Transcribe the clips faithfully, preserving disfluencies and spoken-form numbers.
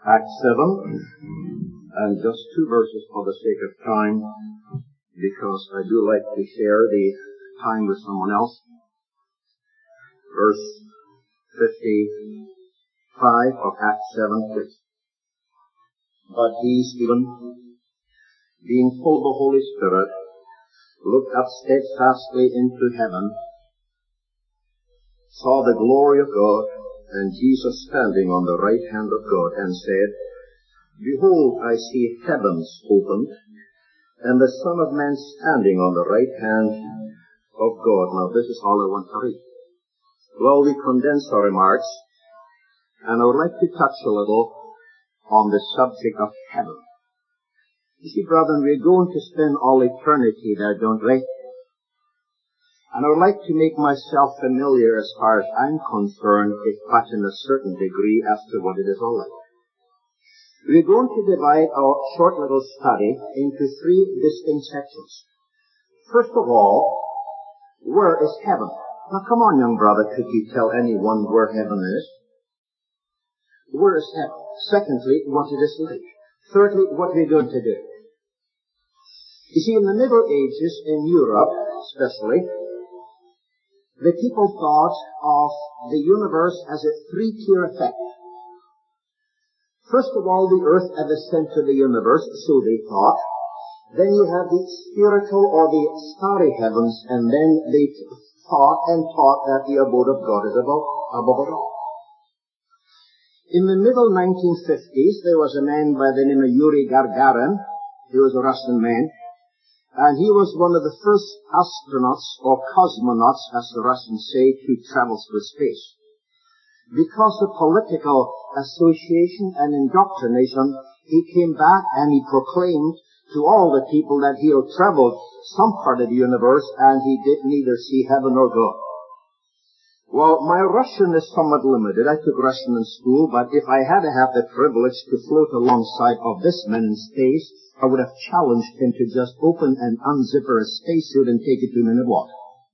Acts seven, and just two verses for the sake of time, because I do like to share the time with someone else. Verse fifty-five of Acts seven, please. But he, Stephen, being full of the Holy Spirit, looked up steadfastly into heaven, saw the glory of God, and Jesus standing on the right hand of God, and said, Behold, I see heavens opened, and the Son of Man standing on the right hand of God. Now this is all I want to read. Well, we condense our remarks, and I would like to touch a little on the subject of heaven. You see, brethren, we're going to spend all eternity there, don't we? And I would like to make myself familiar as far as I'm concerned, if but in a certain degree, as to what it is all like. We're going to divide our short little study into three distinct sections. First of all, where is heaven? Now come on, young brother, could you tell anyone where heaven is? Where is heaven? Secondly, what it is like. Thirdly, what we're going to do. You see, in the Middle Ages, in Europe especially, the people thought of the universe as a three-tier effect. First of all, the earth at the center of the universe, so they thought. Then you have the spiritual or the starry heavens, and then they thought and taught that the abode of God is above, above it all. In the middle nineteen fifties, there was a man by the name of Yuri Gagarin. He was a Russian man. And he was one of the first astronauts, or cosmonauts, as the Russians say, to travel through space. Because of political association and indoctrination, he came back and he proclaimed to all the people that he had traveled some part of the universe, and he did neither see heaven nor God. Well, my Russian is somewhat limited. I took Russian in school, but if I had to have the privilege to float alongside of this man in space, I would have challenged him to just open and unzipper a spacesuit and take a two-minute walk.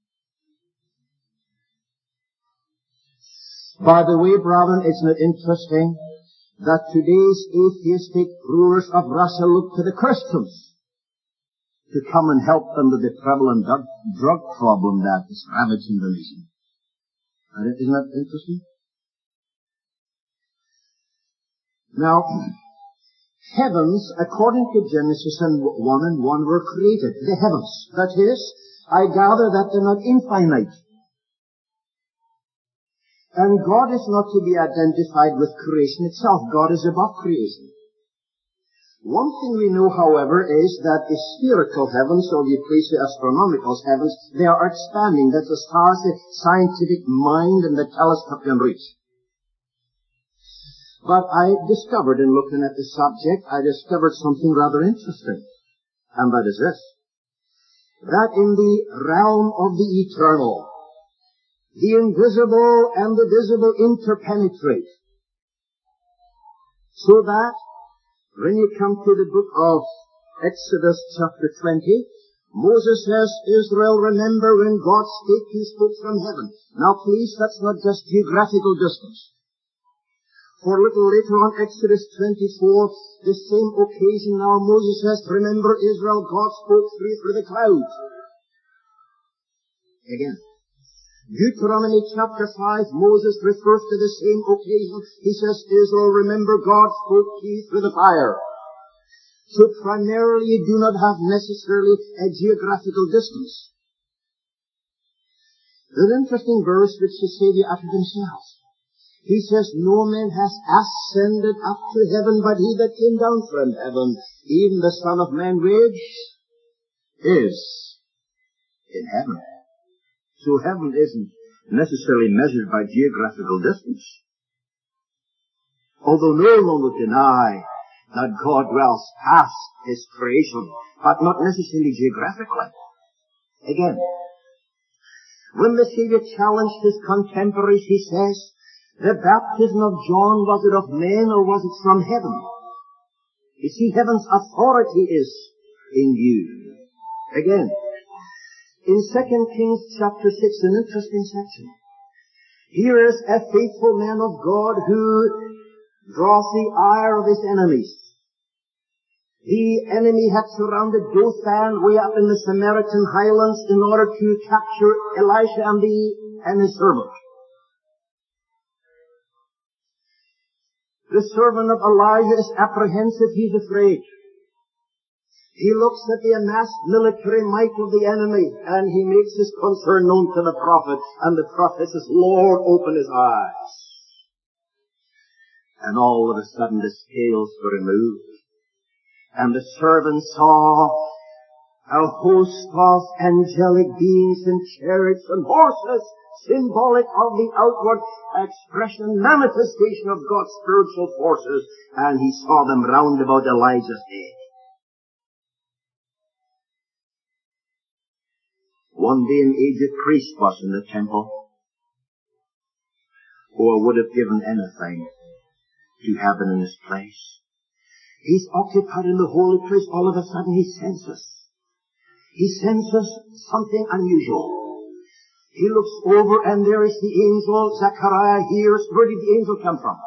By the way, brethren, isn't it interesting that today's atheistic rulers of Russia look to the Christians to come and help them with the prevalent drug, drug problem that is ravaging the nation? Isn't that interesting? Now, heavens, according to Genesis one and one, were created. The heavens. That is, I gather that they're not infinite. And God is not to be identified with creation itself. God is above creation. One thing we know, however, is that the spiritual heavens, or the astronomical heavens, they are expanding. That's as far as the scientific mind and the telescope can reach. But I discovered, in looking at the subject, I discovered something rather interesting. And that is this. That in the realm of the eternal, the invisible and the visible interpenetrate. So that, when you come to the book of Exodus chapter twenty, Moses says, Israel, remember when God spake, he spoke from heaven. Now please, that's not just geographical distance. For a little later on, Exodus twenty-four, the same occasion now, Moses says, remember Israel, God spoke through, through the clouds. Again. Deuteronomy chapter five, Moses refers to the same occasion. He says, Israel, remember God spoke to you through the fire. So primarily you do not have necessarily a geographical distance. There's an interesting verse which the Savior uttered himself. He says, no man has ascended up to heaven but he that came down from heaven, even the Son of Man, which is in heaven. So heaven isn't necessarily measured by geographical distance. Although no one would deny that God dwells past his creation, but not necessarily geographically. Again, when the Savior challenged his contemporaries, he says, the baptism of John, was it of men or was it from heaven? You see, heaven's authority is in you. Again, in Second Kings chapter six, an interesting section. Here is a faithful man of God who draws the ire of his enemies. The enemy had surrounded Dothan way up in the Samaritan highlands in order to capture Elisha and, the, and his servant. The servant of Elijah is apprehensive, he's afraid. He looks at the amassed military might of the enemy, and he makes his concern known to the prophet, and the prophet says, Lord, open his eyes. And all of a sudden the scales were removed. And the servant saw a host of angelic beings in chariots and horses, symbolic of the outward expression, manifestation of God's spiritual forces, and he saw them round about Elijah's head. One day an aged priest was in the temple, who would have given anything to have it in his place. He's occupied in the holy place. All of a sudden he senses. He senses something unusual. He looks over and there is the angel. Zechariah hears. Where did the angel come from?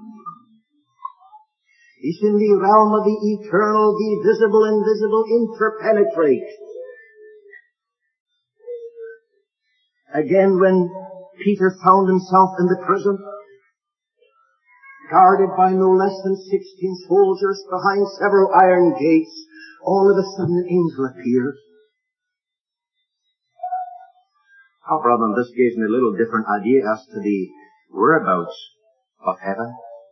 He's in the realm of the eternal, the visible, invisible, interpenetrate. Again, when Peter found himself in the prison, guarded by no less than sixteen soldiers behind several iron gates, all of a sudden an angel appeared. Oh, brother, this gives me a little different idea as to the whereabouts of heaven.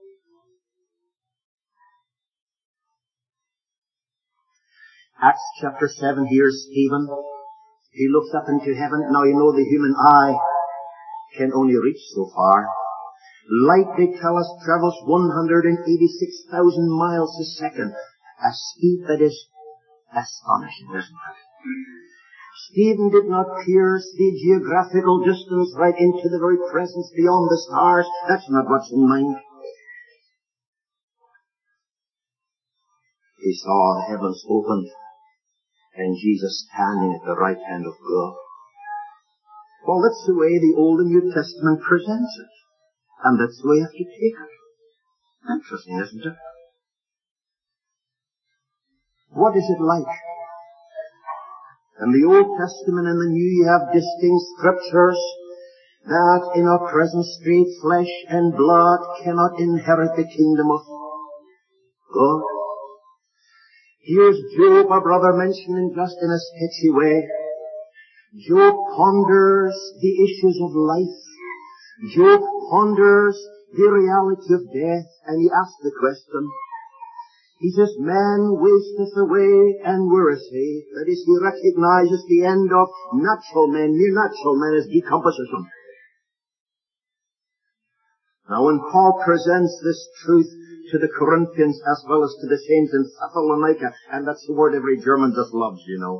Acts chapter seven, here's Stephen. He looks up into heaven. Now you know the human eye can only reach so far. Light, they tell us, travels one hundred eighty-six thousand miles a second. A speed that is astonishing, isn't it? Stephen did not pierce the geographical distance right into the very presence beyond the stars. That's not what's in mind. He saw the heavens opened and Jesus standing at the right hand of God. Well, that's the way the Old and New Testament presents it. And that's the way you have to take it. Interesting, isn't it? What is it like? In the Old Testament and the New, you have distinct scriptures that in our present state, flesh and blood cannot inherit the kingdom of God. Here's Job, our brother, mentioning just in a sketchy way. Job ponders the issues of life. Job ponders the reality of death, and he asks the question. He says, man wasteth away, and where is he? That is, he recognizes the end of natural men, mere natural men, as decomposition. Now when Paul presents this truth to the Corinthians as well as to the saints in Thessalonica, and that's the word every German just loves, you know.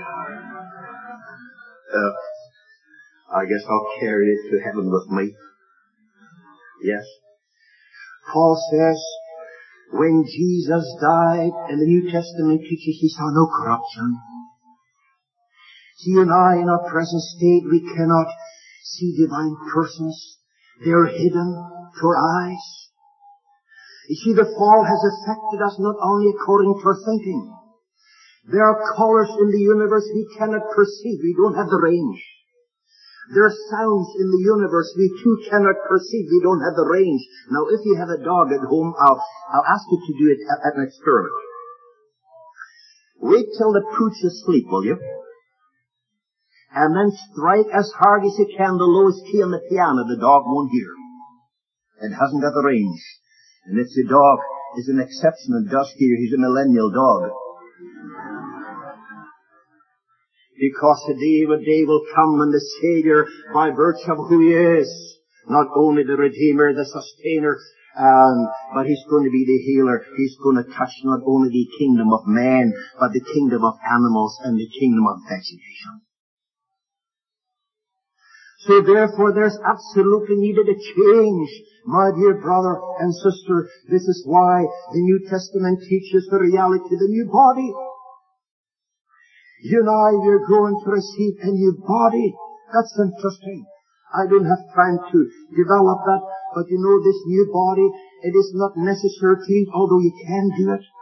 Uh, I guess I'll carry it to heaven with me. Yes. Paul says, when Jesus died, and the New Testament teaches he saw no corruption. See, you and I, in our present state, we cannot see divine persons. They're hidden to our eyes. You see, the fall has affected us not only according to our thinking. There are colors in the universe we cannot perceive. We don't have the range. There are sounds in the universe we too cannot perceive. We don't have the range. Now, if you have a dog at home, I'll, I'll ask you to do it at, at an experiment. Wait till the pooch is asleep, will you? And then strike as hard as you can the lowest key on the piano. The dog won't hear. It hasn't got the range. And if the dog is an exception and does hear, he's a millennial dog. Because the day, a day will come when the Savior, by virtue of who He is, not only the Redeemer, the Sustainer, um, but He's going to be the Healer. He's going to touch not only the kingdom of man, but the kingdom of animals and the kingdom of vegetation. So therefore there's absolutely needed a change, my dear brother and sister. This is why the New Testament teaches the reality of the new body. You and I, we're going to receive a new body. That's interesting. I don't have time to develop that, but you know, this new body It is not necessary to eat, although you can do it.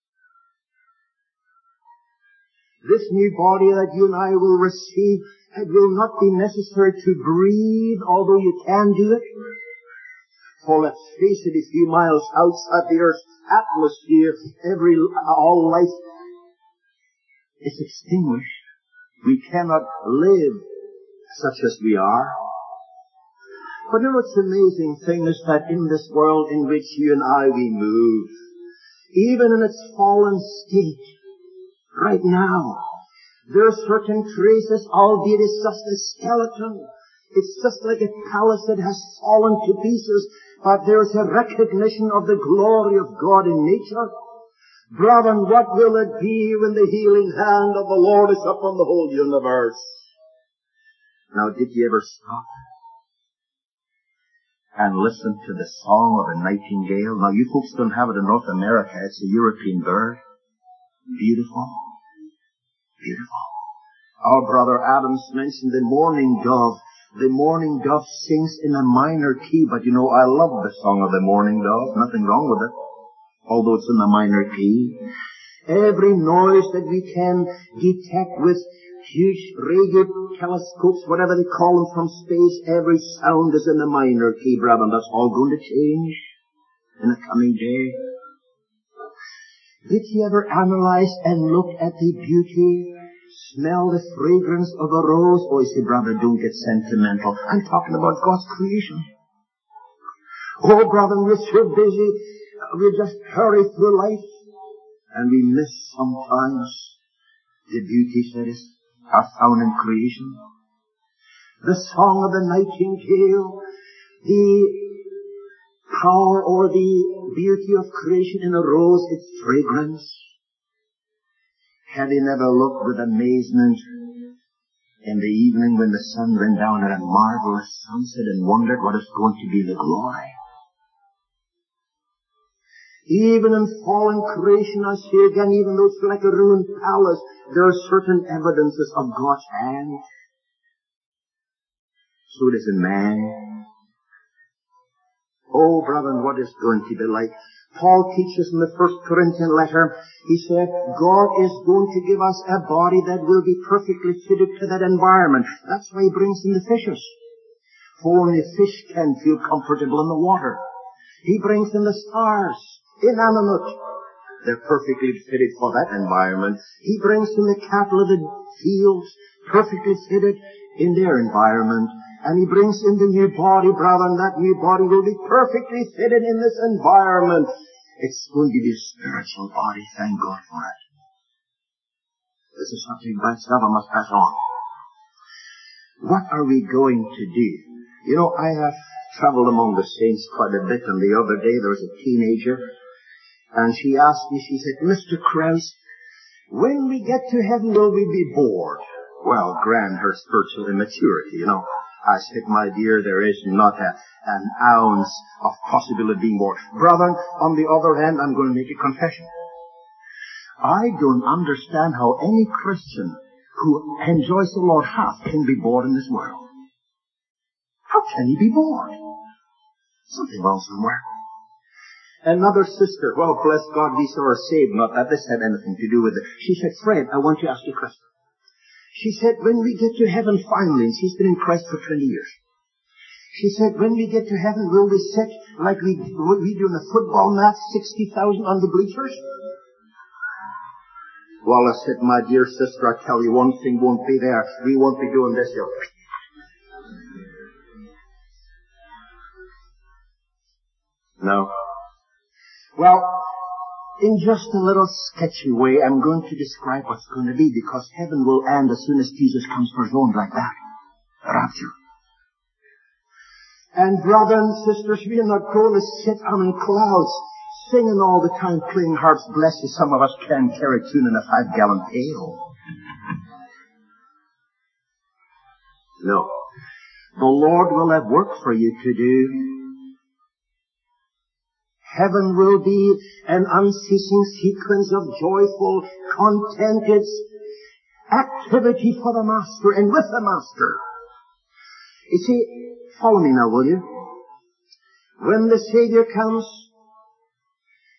This new body that you and I will receive, it will not be necessary to breathe, although you can do it. For let's face it, a few miles outside the Earth's atmosphere, every, all life is extinguished. We cannot live such as we are. But you know what's the amazing thing is that in this world in which you and I we move, even in its fallen state, right now, there are certain traces, albeit it's just a skeleton. It's just like a palace that has fallen to pieces, but there's a recognition of the glory of God in nature. Brethren, what will it be when the healing hand of the Lord is upon the whole universe? Now, did you ever stop and listen to the song of a nightingale? Now, you folks don't have it in North America. It's a European bird. Beautiful. Beautiful. Our brother Adams mentioned the mourning dove. The mourning dove sings in a minor key, but you know, I love the song of the mourning dove. Nothing wrong with it, although it's in a minor key. Every noise that we can detect with huge radio telescopes, whatever they call them from space, every sound is in the minor key, brother, and that's all going to change in the coming day. Did you ever analyze and look at the beauty, smell the fragrance of a rose? Oh, you say, brother, don't get sentimental. I'm talking about God's creation. Oh, brother, we're so busy. We just hurry through life. And we miss sometimes the beauties that is are found in creation. The song of the nightingale, the power or the beauty of creation in a rose, its fragrance. Have you never looked with amazement in the evening when the sun went down at a marvelous sunset and wondered what is going to be the glory? Even in fallen creation, I say again, even though it's like a ruined palace, there are certain evidences of God's hand. So it is in man. Oh, brethren, what is going to be like? Paul teaches in the First Corinthian letter, he said, God is going to give us a body that will be perfectly fitted to that environment. That's why he brings in the fishes. For only a fish can feel comfortable in the water. He brings in the stars, inanimate. They're perfectly fitted for that environment. He brings in the cattle of the fields, perfectly fitted in their environment. And he brings in the new body, brother, and that new body will be perfectly fitted in this environment. It's going to be a spiritual body, thank God for it. This is something by itself I must pass on. What are we going to do? You know, I have traveled among the saints quite a bit, and the other day there was a teenager, and she asked me, she said, Mister Krause, when we get to heaven, will we be bored? Well, grand her spiritual immaturity, you know. I said, my dear, there is not a, an ounce of possibility of being bored. Brother, on the other hand, I'm going to make a confession. I don't understand how any Christian who enjoys the Lord half can be bored in this world. How can he be bored? Something wrong somewhere. Another sister, well, bless God, we saw her saved, not that this had anything to do with it. She said, Fred, I want to ask you a question. She said, when we get to heaven finally, and she's been in Christ for twenty years, she said, when we get to heaven, will we sit like we, we do in a football match, sixty thousand on the bleachers? Well, I said, my dear sister, I tell you, one thing won't be there. We won't be doing this here. No. Well, in just a little sketchy way, I'm going to describe what's going to be, because heaven will end as soon as Jesus comes for his own, like that. Rapture. And brothers and sisters, we are not going to sit on clouds, singing all the time, playing harps. Bless you, some of us can carry a tune in a five-gallon pail. No. The Lord will have work for you to do. Heaven will be an unceasing sequence of joyful, contented activity for the Master and with the Master. You see, follow me now, will you? When the Savior comes,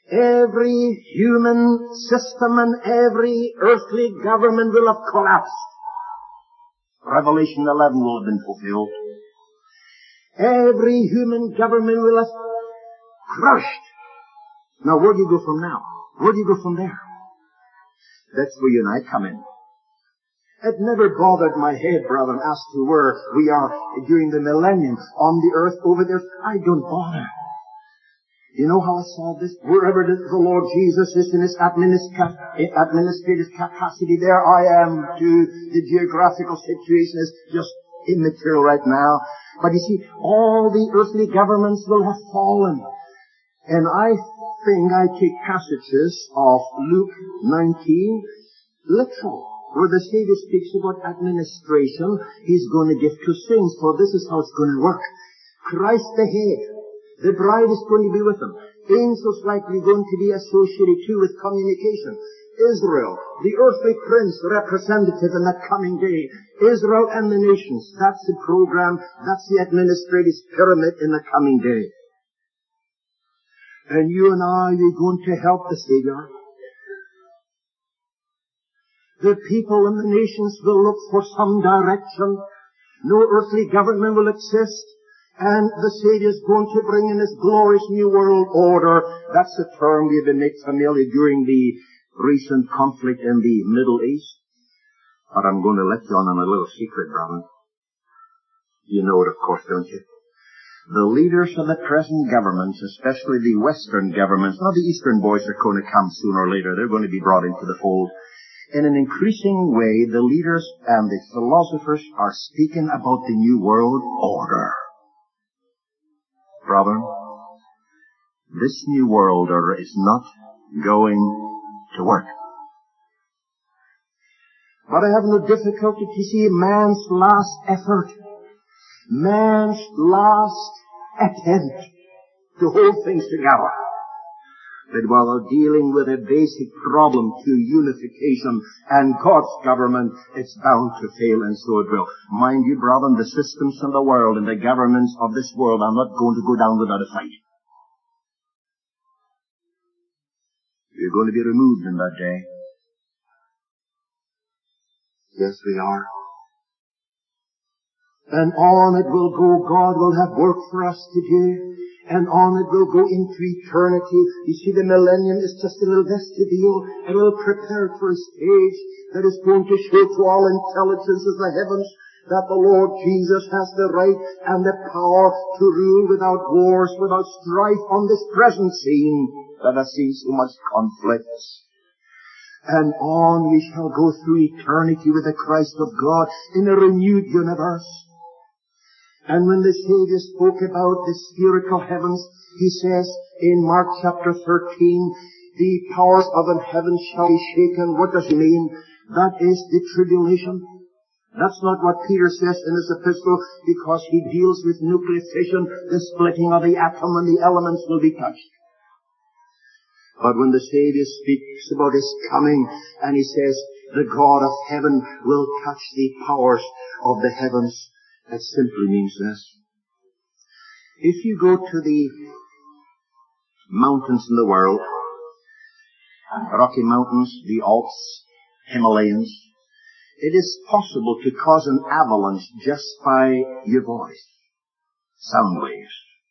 every human system and every earthly government will have collapsed. Revelation eleven will have been fulfilled. Every human government will have crushed. Now where do you go from now? Where do you go from there? That's where you and I come in. It never bothered my head, brethren, as to where we are during the millennium on the earth over there. I don't bother. You know how I solve this? Wherever the Lord Jesus is in His administrative capacity, there I am too. The geographical situation is just immaterial right now. But you see, all the earthly governments will have fallen. And I think I take passages of Luke nineteen literal, where the Savior speaks about administration. He's going to give two things, for this is how it's going to work. Christ the head. The bride is going to be with Him. Angels likely going to be associated too with communication. Israel, the earthly prince representative in that coming day. Israel and the nations. That's the program. That's the administrative pyramid in the coming day. And you and I, we're going to help the Savior. The people and the nations will look for some direction. No earthly government will exist. And the Savior is going to bring in His glorious new world order. That's the term we've been made familiar during the recent conflict in the Middle East. But I'm going to let you on on a little secret, brother. You know it, of course, don't you? The leaders of the present governments, especially the Western governments, now the Eastern boys are going to come sooner or later. They're going to be brought into the fold. In an increasing way, the leaders and the philosophers are speaking about the new world order. Brother, this new world order is not going to work. But I have no difficulty to see man's last effort, man's last attempt to hold things together. That while dealing with a basic problem to unification and God's government, it's bound to fail, and so it will. Mind you, brethren, the systems of the world and the governments of this world are not going to go down without a fight. You're going to be removed in that day. Yes, we are. And on it will go. God will have work for us to do. And on it will go into eternity. You see, the millennium is just a little vestibule, a little prepared for a stage that is going to show to all intelligences of the heavens that the Lord Jesus has the right and the power to rule without wars, without strife on this present scene that has seen so much conflict. And on we shall go through eternity with the Christ of God in a renewed universe. And when the Savior spoke about the spherical heavens, He says in Mark chapter thirteen, the powers of the heavens shall be shaken. What does He mean? That is the tribulation. That's not what Peter says in his epistle, because he deals with nuclear fission, the splitting of the atom, and the elements will be touched. But when the Savior speaks about His coming, and He says, the God of heaven will touch the powers of the heavens, that simply means this. If you go to the mountains in the world, Rocky Mountains, the Alps, Himalayas, it is possible to cause an avalanche just by your voice, sound waves.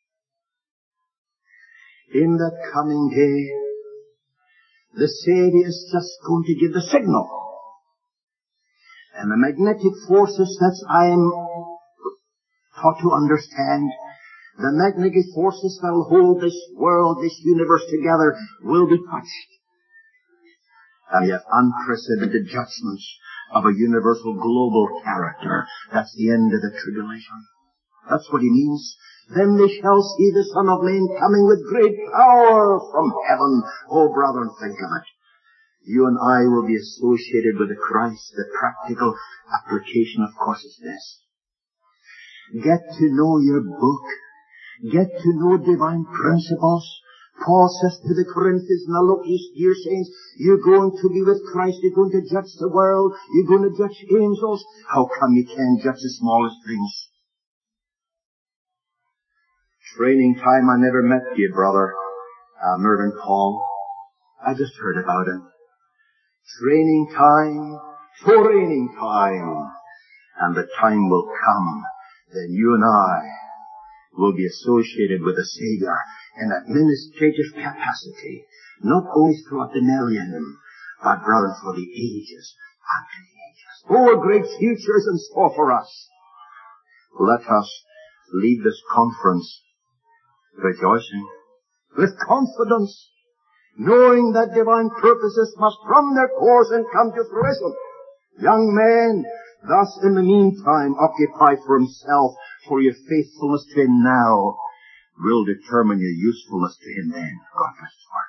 In that coming day, the Savior is just going to give the signal. And the magnetic forces that I am taught to understand, the magnetic forces that will hold this world, this universe together, will be touched. And yet unprecedented judgments of a universal global character. That's the end of the tribulation. That's what He means. Then they shall see the Son of Man coming with great power from heaven. Oh, brethren, think of it. You and I will be associated with the Christ. The practical application, of course, is this. Get to know your book. Get to know divine principles. Paul says to the Corinthians, now look, you dear saints, you're going to be with Christ. You're going to judge the world. You're going to judge angels. How come you can't judge the smallest things? Training time, I never met you, brother. Uh, Mervyn Paul, I just heard about him. Training time, training time. And the time will come, then you and I will be associated with the Savior in administrative capacity, not only throughout the millennium, but brother, for the ages after the ages. Oh, a great future is in store for us. Let us leave this conference rejoicing, with confidence, knowing that divine purposes must run their course and come to fruition. Young man, thus in the meantime occupy for himself, for your faithfulness to him now will determine your usefulness to him then. God bless you.